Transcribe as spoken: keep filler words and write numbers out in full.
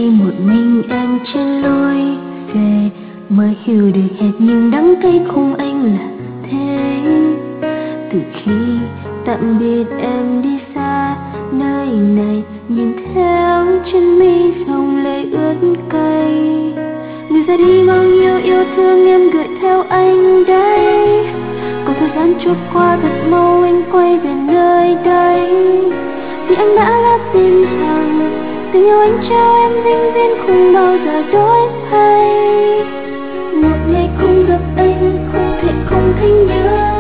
nay một mình em trên lối về, mới hiểu được hết những đắng cay cùng anh là thế. Từ khi tạm biệt em đi xa nơi này, nhìn theo chân mi dòng lệ ướt cay. Người ra đi bao nhiêu yêu thương em gửi theo anh đây. Còn thời gian trôi qua thật mau, anh quay về nơi đây. Vì anh đã lỡ tin rằng tình yêu anh trao em vĩnh viễn không bao giờ đổi thay. Một ngày không gặp anh không thể không thấy nhớ.